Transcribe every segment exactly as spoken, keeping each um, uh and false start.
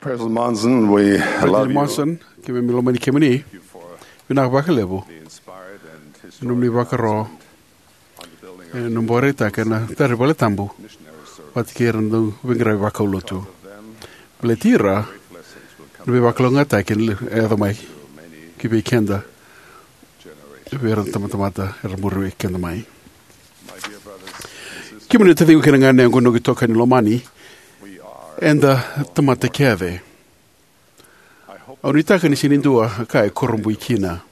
President Monson, we love President you Monson, ke me milo mani ke mani, for vina waka levo, the inspired and num ni waka ro, on the building e num bore ta ke na tare bole tambu, missionary service. pati ke randu wingra waka ulotu. Of them, Bele tira, blessings will come nube waka longa ta ke e adamai, to many ki be kenda, generations. we ran tamatamata, e ramuru e kenda mai. My dear brothers and sisters, Ki mune te tingu kena ngane angono ki toka ni lomani, we are, enda tamata keve. I hope, Au ni taka ni sinindua ka e korumbu i kina.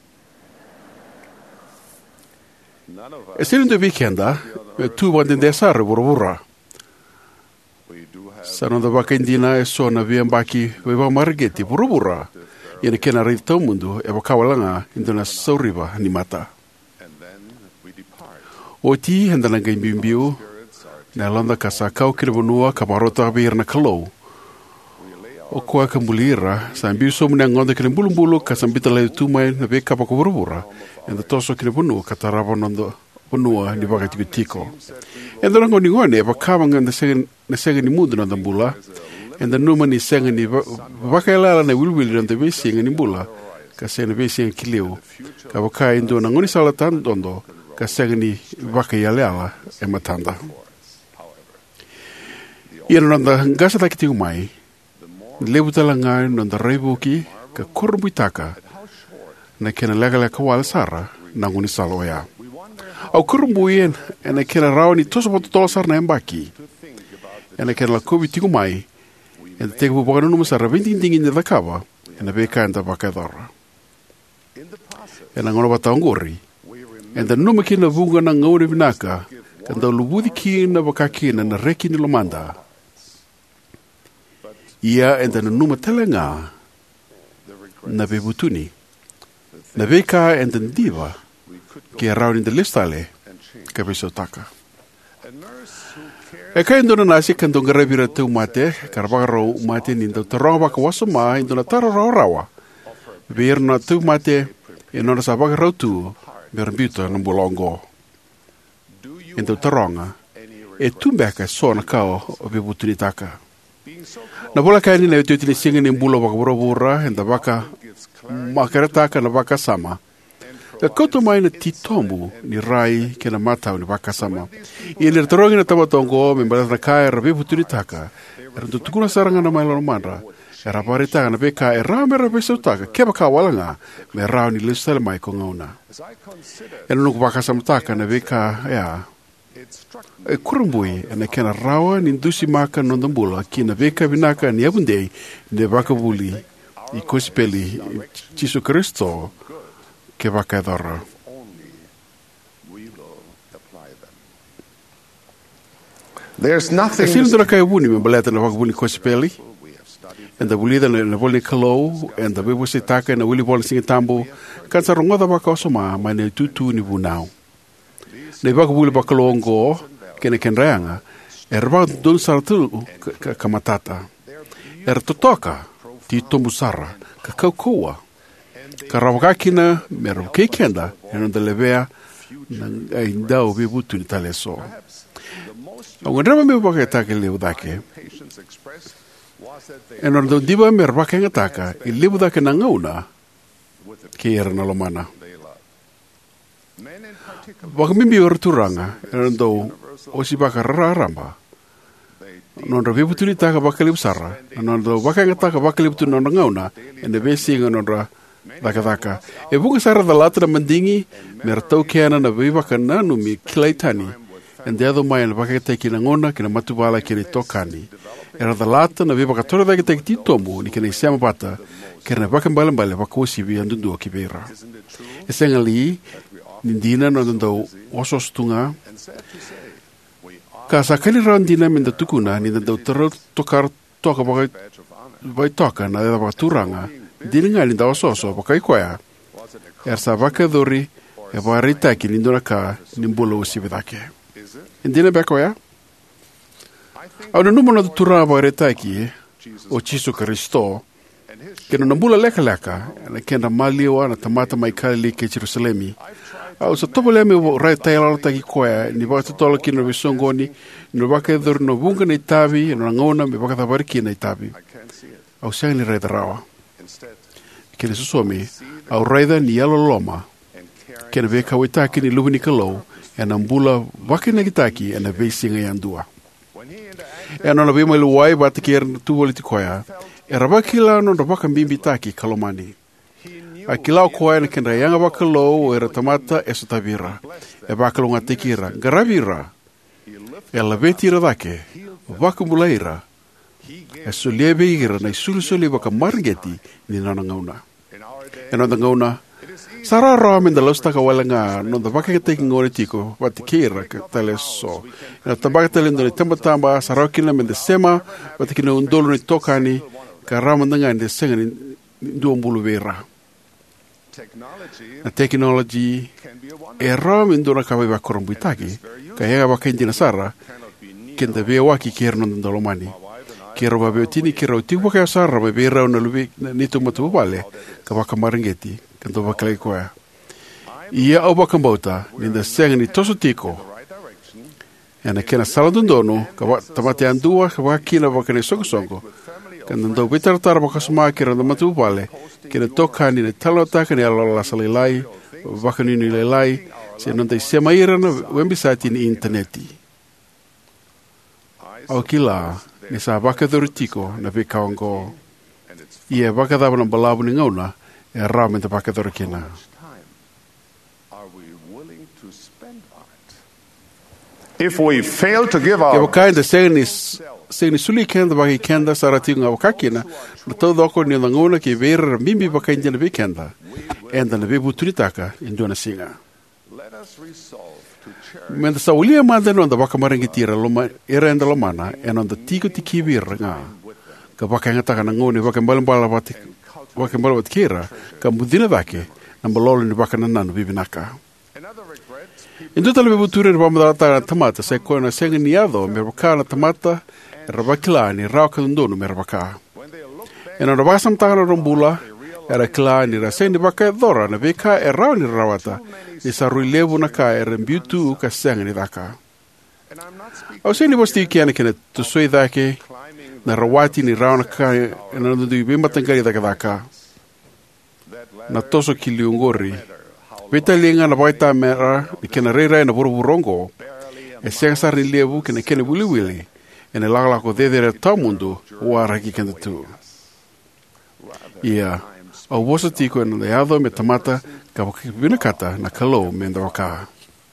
none of E us, sinindu vikenda, e tu wandende sare vura we do have Sanonda waka indina e sona via mbaki wewa marigeti vura Yene kena rei tau mundu e wakawalanga indona sauriva ni mata. and then we depart. O ti henda nanga imbimbiu, Spirits are, na landa ka sa kau kira vanua ka marota abir na kalou. we lay our O kua ka mulira, sa imbiu somu na ngonda kina mbulumbulu ka sambita lai tumai na veka pa kuvuruvura. Enda toso kina vanua ka tarava nondo vanua ni waka tiku tiko. Enda nango ni ngone e wakawanga na sega ni mundu nanda mbula. Enda numa ni senga ni waka elala na wilwili nanda vesi nga ni mbula. Ka sena vesi nga kilio. Ka waka indu na ngoni salatan dondo. Ka senga ni waka yaleala e matanda. Ia nanda ngasa taki tiku mai. Lebu tala ngai nanda reibuki ka kurumbuitaka. Na kena lega ka wala sara na ngoni salo ya. Au kurumbuien e na kena rao ni toso poto tola sara na embaki. E na kena la kobi tiku mai. E na teka bubaka nunu masara vintintingi ni dhakawa. E na veka enda baka dhara. in the process, E na ngono bata ongori. we remember E na numa kina vunga na ngaure vinaka. Ka ndau lubudi kina baka kina na reki ni lomanda. Ia e na numa telenga the regret na bebutuni. Na veka e na diva. we could go Ke rao ni de listale. and change. Ka beso taka. A nurse who cared E kai ndona nasi ka ndonga revira tau mate, ka rabagaro mate ni ndau taronga baka waso maa, i ndona taro rao rawa. Veer na tau mate, e nona sa baka rau tu, vera mbiuta na mbulongo. do you E ndau taronga, any e tumbeka so na kao o bebutuni taka. being so close Na bola kai ni na e tuitini singa ni mbulo baka buravura, e nda baka gives clarity makere taka na baka sama. Ka koto mai na titomu ni rai ke na matau ni baka sama. I ni tarongi na tamatongo, me mbala na kai ra bebutuni taka. E randu tukuna saranga na mailano mandra. E rapare taka na beka e rao me ra beso taka. Ke baka walanga, me rao ni listale mai ko ngauna. as I consider E nuku baka sama taka na beka, ea, it struck me e kurumbui, e na kena rawa ni ndusi maka nondambula, ki na beka vinaka ni abundei, ne baka buli, i kosipeli, Jisu Kristo, ke baka edora. only we will apply them. There's E nothing sinu dura kai buni, me baleta na baka buli kosipeli, we have studied e da buli da na boli kalou, e da bebo se taka, e na wili boli singa tambo, kansa rongo da baka osoma, ma ne tutu ni bunau. Ne baka buli baka longo, ke ne kenreanga, e raba dun saratu ka ka matata. E ratotoka, ti tomu sara, ka kaukua, ka rawakakina, me rawakekenda, e non da levea, na ai ndau bibutu ni tale so. the most Au ngrama me baka taka leu dake, patients expressed was that they e non da diva me rawaka ngataka, i lebu dake na ngauna, with the ke era na lomana. they love. Men in particular, Waka mimbi o raturanga, e non dau, o si baka rararamba, they non ra bibutu ni taka baka lebu sara, non da baka ngataka baka lebu tu non ngauna, e ne besi nga non ra daka daka. E bunga sara da lata na mandingi, me ratau keana na viva ka nanu mi kilaitani, e de ado mai na baka te ki na ngona, ki na matubala ki na tokani. E ra da lata na viva ka tora daka te ki tomu, ni ki na isema bata, ki na baka mbale mbale baka osivi andundua ki beira. isn't it true E senga li, nindina no dando oso stunga, and sad to say we are ka sa kali rao ndina minda tukuna, ni dando taro tokar toka baka a badge of honor? vai toka na eda baka turanga, dini nga linda oso oso baka ikoya, Was it a er sa baka dhuri, e baka ritaki nindona ka nimbula usivi dake. is it? Indina beko ya? I think Au na numo na turanga baka ritaki, Jesus o Jisu Kristo, and his kena nambula leka leka, na kena maliwa na tamata maikali ke Jerusalemi, I've tried Au sa topo lea me o rai tai alala taki koea, ni waka tatola ki na visongoni, ni waka edhuru no vunga nei tavi, no ngona me waka tawari ki nei tavi. Au senga ni raida rawa. Kene susomi, au raida ni alo loma, kena ve kawetaki ni luwini kalou, e na mbula wake na kitaki, e na veisinga yandua. E anona vima ilu wai bata ki era tuwali ti koea, e rawakila no na waka mbimbi taki kalomani. A kilau koea na kena yanga waka lou o era tamata e sotavira, e waka lunga tekira, garavira, e la vetira dake, waka mulaira, e soliebe ira na isulu soli waka margeti ni nana ngauna. E nana ngauna, Sara roa min da lausta ka walanga no da waka ke teki ngore tiko wati kira ka tale so. Na tabaka tale ndo ni tamba tamba sara kina min da sema wati kina undolo ni tokani ka rama ndanga ni senga ni nduo mbulu vera. Na technology e roa min do na kawa iwa korombuitaki ka hega waka indina sara kenda vea waki kira no ndolo mani. Kira wa beotini kira o tiwa kaya sara wa vera o na lubi nitu matu wale ka waka marangeti. Kanto wakalai koea. Ia au wakambauta, ninda senga ni toso tiko. E na kena saladundono, ka tamate andua, ka wakina wakane songo-songo. Ka nandau witaratara wakasuma kira na matu upale, kena toka ni ne talotaka ni alala salilai, wakanini lelai, se nandai sema ira na wembisati ni interneti. Au kila, ni sa wakadhuru tiko na vikawango. Ia wakadhaba na balabu ni ngauna, e rā me te pakadora kina. If we fail to give Ke our wakainda segni segni suli kenda waki kenda sarati ngā wakakina, na tau doko ni ngona ki vera mimbi wakainda na vikenda, enda na vibu turitaka indona singa. Menda sa ulia manda no da wakamarangi tira loma era enda lomana, e no da tiko tiki vira ngā. Ka wakaingataka na ngoni wakambalambala wati waka mbala kira ka mudina dake na malolo ni waka nananu bibinaka. Indu tala bibuture riba madata na tamata sa koe na senga ni ado me waka na tamata e rabakila ni rauka ndono me rabaka. E na rabasam tahana rombula e rakila ni raseng ni waka e dhora na veka e rau ni rawata ni sa rui levu na ka e rembiutu ka senga ni daka. Au se ni bosti kiana kena tusoi dake na rawati ni rau na ka e na nundu i bimatangari daka daka na toso ki liungori veta linga na waita mera ni kena reira na buruburongo e sengsar ni levu kena kena wili wili e ne lagalako dedere tau mundu ua raki kenda tu ia au wosa tiko e na leado me tamata ka wakibinakata na kalou me nda waka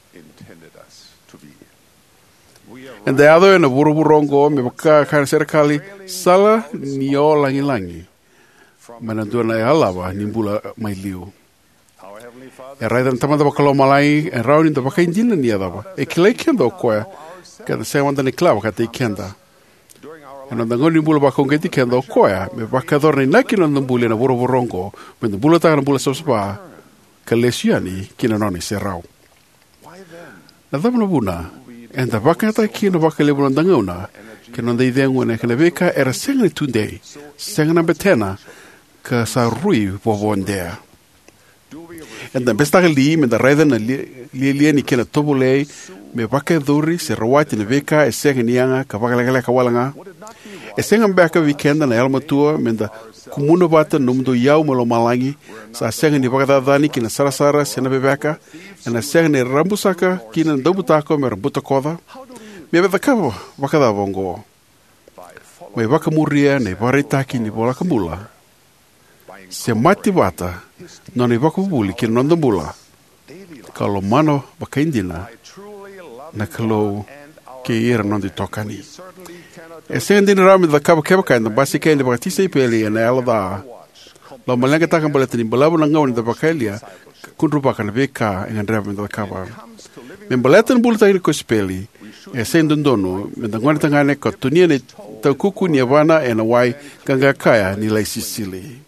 e leado e na buruburongo me waka kare serikali sala ni o langi langi mana duana e alawa ni mbula mai liu. E raida na tamata wakalo malai e rauni da waka indina ni adawa. E kilei kenda o koea ka da se wanda ni klawa ka te i kenda. E na ngoni mbula waka ungeti kenda o koea me waka dhorna i naki na mbuli na vuro vorongo me na mbula taka na mbula sopsapa ka lesiani kina noni se rau. Na dhamana buna e na waka ta kina waka lebu na dangauna ke na ndai dengu na kena veka era senga ni tunde senga na betena ka sa rui wawondea. E na bestaka li me da raida na lia lia ni kena tobulei me waka dhuri se rawati na veka e senga nianga ka waka lagale ka walanga. E senga mbeka wikenda na elmatua me da kumuna bata numdo iau malo malangi sa senga ni waka dadani kina sarasara sena bebeka e na senga ni rambusaka kina ndobutako me rambuta koda. Me beta kawa waka da vongo. Me waka muria ne waritaki ni bola kamula. Se mati wata, no ni waka buli ki nonda mula. Ka lo mano waka indina, na ka lo ke ira nondi tokani. E se ndini rami da kaba keba kaina, basi kaina waka tisa ipeli e na ala da. Lo malenga taka mbaleta ni mbalabu na ngawani da waka elia, kundru baka na veka e ngandreva da kaba. Me mbaleta ni bulu taini ko speli, e se ndondono, me da ngwani tangane ka tunia ni tau kuku ni avana e na wai ganga kaya ni lai Sicily.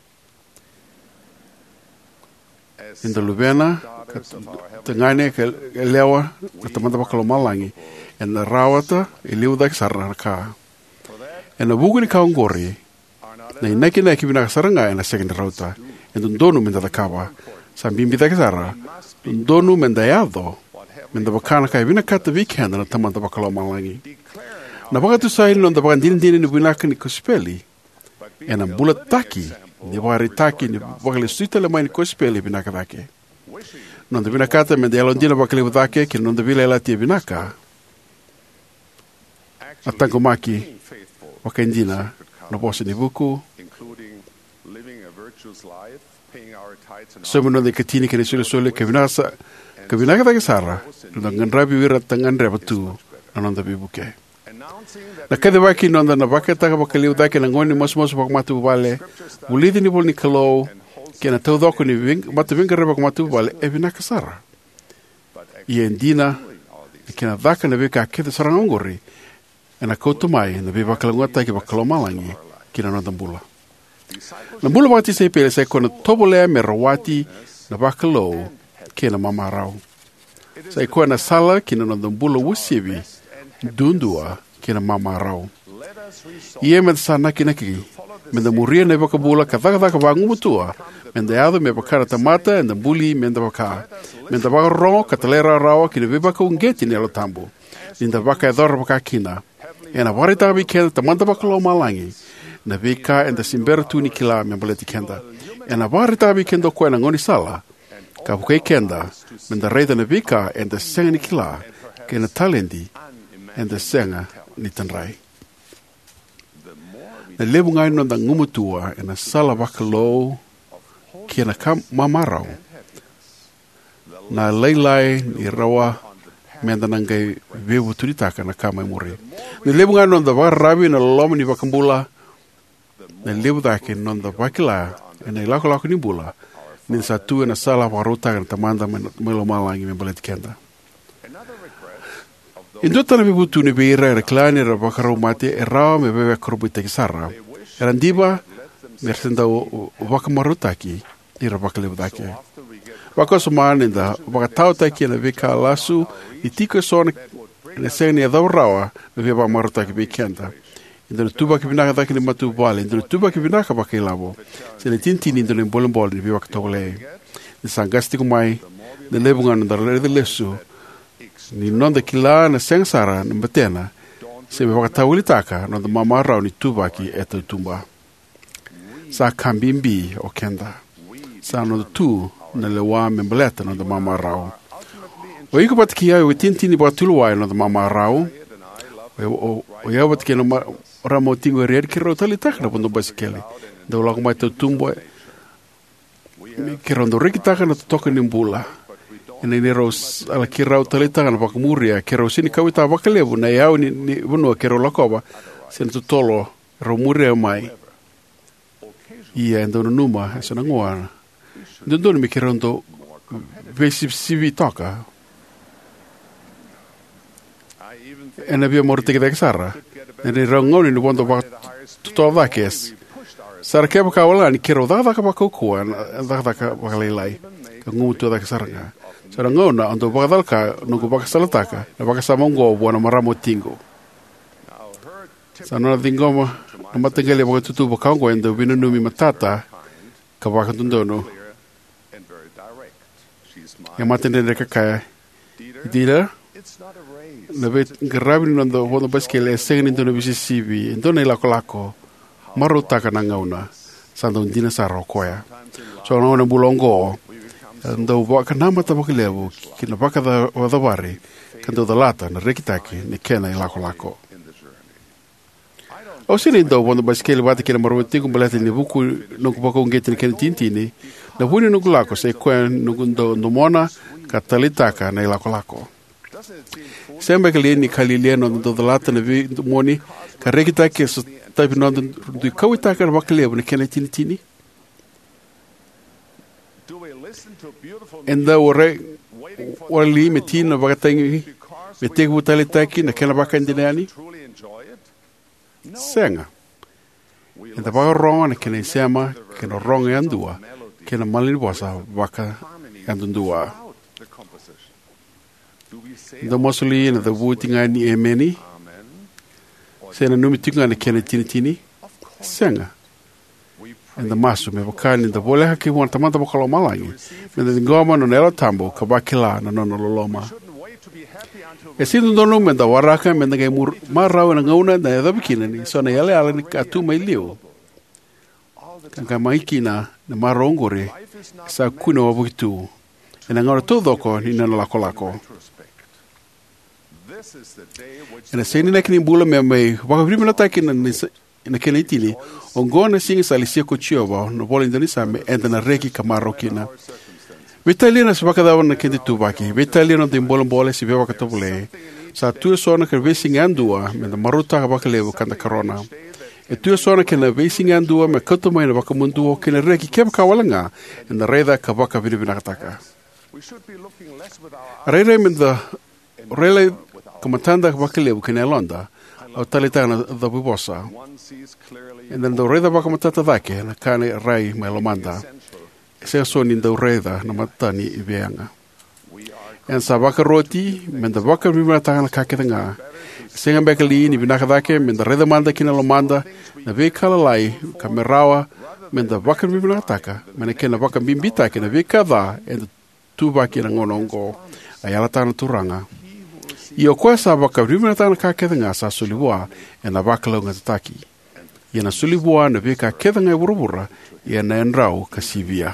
Inda lubena, tangane ka lewa, ka tamanda wakalo malangi, e na rawata, e liu dak sarana ka. E na bugu ni kaungori, na inaki na ekibina ka saranga e na second rauta, e ndondono minda da kawa, Sa bimbi da sara. Donu mendayado. Menda bakana kai vina kata weekend na tamanta bakalo malangi. Na baka tu sai non da baka din din ni binaka ni kospeli. E na bula taki. Ni wari taki ni baka le suita le mai ni kospeli binaka dake. Non da binaka menda yalo dina baka le dake ki non da vila la ti binaka. Atango maki. Waka indina no bosi ni buku. Somo no de katini ke sule sule ke vinasa ke vinaka da sara no nganrabi wira tangan rebatu anonda bibuke na kade waki no na baka ta ka kaliu da ke ngoni mos mos bak matu vale ulidi ni bol ni kalo ke na todo ko ni ving matu ving reba ko matu vale e vinaka sara i endina ke na vaka na veka ke da sara ngori na koto mai na biba kalangota ke bakalo malangi ke na nonda bula na bula wati se pele se kona tobole me rawati na bakalo ke na mamarau. Sa kona sala ke na nonda bula wusivi dundua ke na mamarau. Ie me sana ke na ki me da muria na baka bula ka taka taka wangu mutua me da yado me bakara tamata e da buli me da baka me da baka rongo ka talera rawa ke na bibaka ungeti ni alo tambu ni da baka edora baka kina e na warita bi ke tamanta bakalo malangi na vika and the simbera tuni kila me baleti kenda e na warita bi kendo ko na ngoni sala ka bukai kenda me da reida na vika and the senga ni kila ke na talendi and the senga ni tanrai na lebu ngai no da ngumutua e na sala bakalo ke na kam mamarau na leilai ni rawa me da nangai vevu turitaka na kama muri na lebu ngai no da warabi na lomo ni bakambula na lebu dake non da wakila e na ilako lako ni bula ni sa tu na sala warota na tamanda melo malangi me baleti kenda indo tana bibu tu ni beira reclani ra bakaro mate e ra me bebe korbuite kisara randiba mersenda wakamarutaki i ra bakalebu dake wakaso mane da wakatau taki na vika lasu i tiko sona na seni e rawa me bebe marutaki be kenda Indo tuba ki vinaka daki ni matu wale, indo tuba ki vinaka baka ilabo. Se le tintini indo ni bolon bolon ni viwaka tole. Ni sangasti kumai, ni lebunga na darele lesu. Ni nonda kila na sengsara na batena. Se me waka tawili taka, nonda mama rao ni tuba ki eto tumba. Sa kambimbi o kenda. Sa nonda tu na lewa membaleta nonda mama rao. O iko patiki ya we tintini baka tuluwai nonda mama rao. O o ya wat keno ma ramo tingo rer ki ro tali tak na pondo basikeli do la kuma to tumbo ki rondo riki tak na toka ni mbula ene ni ros ala ki ro tali tak na pak muria ki ro sini kawita bakalebu na yao ni ni buno ki ro lakoba sen to tolo ro muria mai ia ndo numa sana ngoa ndo mi ki rondo vesi sivi toka ene via morte ki sara ene rangoni ni bondo ba to vakes sara ke ba kawala ni kero da da ka ba kokua da da ka ba lelai ka ngu to da ka saranga sara ngona ando ba dal ka no ba ka salataka na ba ka samongo bona maramo tingo sana dingoma no matengele ba tutu ba kango endo binu mi matata ka ba ka tundono ya matende ka ka dira na vet grabi no ndo hono baskele segni ndo bisi sibi ndo ne lako lako maruta kana ngauna sando ndina saro koya so no na bulongo ndo ba kana mata baklebu kina baka da wadabari kando da lata na rekitaki ne kena lako lako o sini ndo hono baskele bata kina marwati kumbalati ni buku no kubako ngeti kena tintini na buni no lako se kwen no ndo ndo mona katalitaka na lako lako Sembe ke ni kalilia no do lata na vi moni ka rekita ke so type no do kawita ka bakle ne kena tini tini enda ore wali metina bagatangi metegu butalita ki na kena bakandinani senga enda ba ronga ne kena sema kena ronga andua kena malini bosa baka andundua Ndo mosuli na the wootinga ni emeni. Sena numi tinga na kena tini tini. Senga. in the masu me wakani in the vole haki wana tamata wakalo malangi me the ngoma no nela tambo ka wakila na nono loloma e sindu donu me da waraka me ngai mur marau na ngauna na e dabikina ni so na yale ala ni atu mai liu ka maikina na marongore sa kuna wa bukitu e na ngora todo ko ni na lako lako e na seni na kini bula me mai wakaviri na takina ni na kene itili o ngona singa salisia ko chiova no bola indonesa me enda na reki kamarokina Vitaliana se vakadawa na kende tubaki Vitaliana de bola bola se veva katobule sa tu sona ke racing andua me na maruta bakalevo kanda corona e tu sona ke na racing andua me koto mai na bakamundu ke na reki ke kawalanga na reda ka baka vidivina kataka rere me da rele komatanda bakalevo ke na londa o talitana da bubosa and then the reda baka matata dake na kane rai me lomanda se so ni do reda na matani ibeanga en sa baka roti men da baka rima ta na kaketanga senga bekali ni binaka dake men da reda manda kina lomanda na ve kala lai kamerawa men da baka rima taka men ke na baka bimbita ke na ve kada en tu baki na ngonongo ayala ta na turanga Io kwesa baka rima ta na kaketanga sa suliwa en na baka longa taki Iana suliwa na veka ketanga burubura iana enrau kasivia.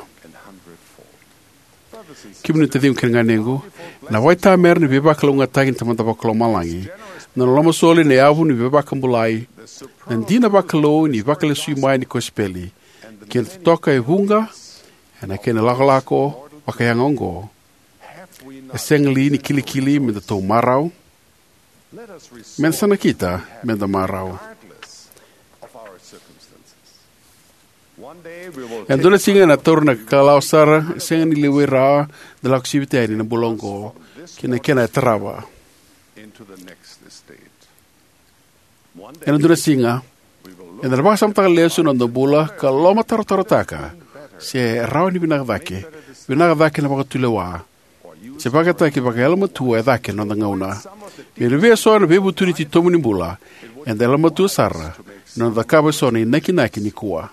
Kimuni te diu kenga nengu, na waita mer ni veba kalunga tagin tamanta bakalo malangi, na loma soli ne avu ni veba kambulai, na dina bakalo ni bakale sui mai ni kospeli, kien toka e hunga, na kena lakolako, wakayanga ongo, e sengli ni kili kili me da tau marau, men sana kita me da marau. En dona singa na torna kalau sara singa ni lewe ra de la activité ni na bolongo kina kena trava en dona singa en der ba samta leso no do bola kalau matar tarotaka se ra ni bina dake bina dake na ba tulewa se ba gata ki ba elma tu e dake no ngauna e reve so na be buturiti tomuni bola en der elma tu sara no da cabo so ni naki naki ni kuwa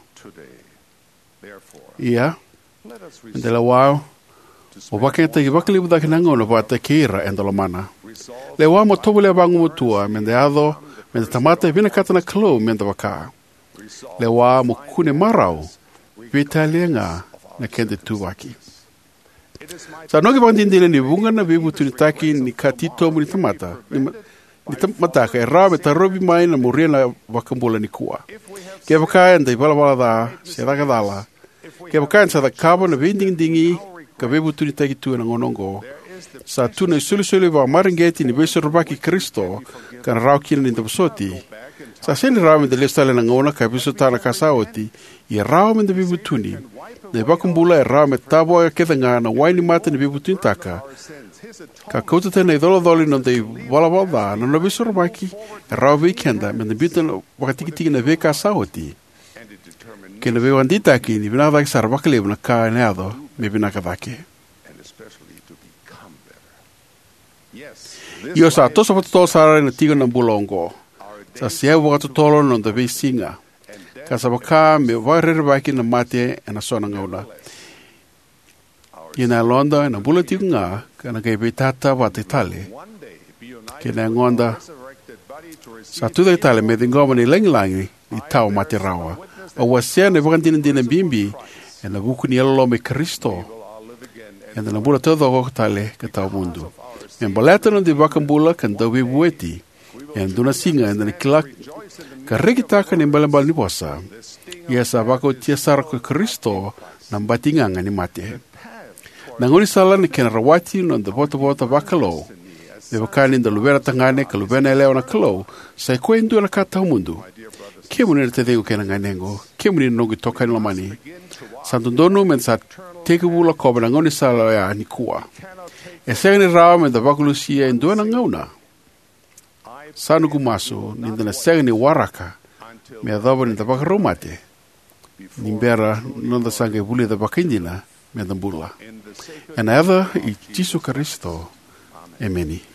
Ia, and the wow, o baketa i bakali buda kinanga no bata kira and the mana. Le wa mo tobule bangu tua, mendeado, men tamata vina katana klo menda waka. Le wa mo kune marau, vitalianga na kende tuwaki. Sa nogi bandindile ni bunga na bibu tunitaki ni katito mu tamata. Ni tamata ka rabe tarobi mai na muria na wakambula ni kuwa. Ke waka and the bala da se daga dala. Ke wakan sa da kabo na vending dingi ka bebu tuni taki tu na ngonongo sa tu na sulu sulu va maringeti ni beso robaki Kristo kan rau kina ni tabsoti sa sen rau me de lestale na ngona ka beso tana kasaoti i rau me de bebu tuni ne bakumbula e rau me tabo ke tanga na waini mata ni bebu tuni taka ka kouta tena i dolo doli no de wala wala na no beso robaki rau weekenda me de bitan wakatiki tiki na veka saoti ke na veo andita ki ni bina dake sar bakale na ka neado me bina ka dake io sa to so to sara na tigo na bulongo sa sia wa to tolo no de vesinga ka sa baka me va rer baki na mate na sona ngaula ina londa na bulati nga kana ke betata wa te tale ke na ngonda sa tu de tale me dingo ni lenglangi i tau mate rawa o wasia ne vakandina dina bimbi e na buku ni alo me Kristo e na bula todo o tale ka tau mundu e baleta no di vakambula kan dawi bueti e duna singa e na kilak ka regita ka ni balambal ni bosa e sa vako tia sar ko Kristo na batinga ngani mate na ngoni sala ni ken rawati no de bota bota vakalo e vakani da luvera tangane ka luvena leo na kalo sai ko indu na ka tau mundu ke mune te dego kena nganengo ke mune no gi toka ni mani santo dono men sa teke bula ko bana ngoni sala ya ni kuwa e sene rawa men da vakulusia en dona ngauna sanu kumaso ni dana sene waraka me adabo ni da vakaromate ni bera no da sangue bule da vakindina me da bula and ever i Jesu Kristo ameni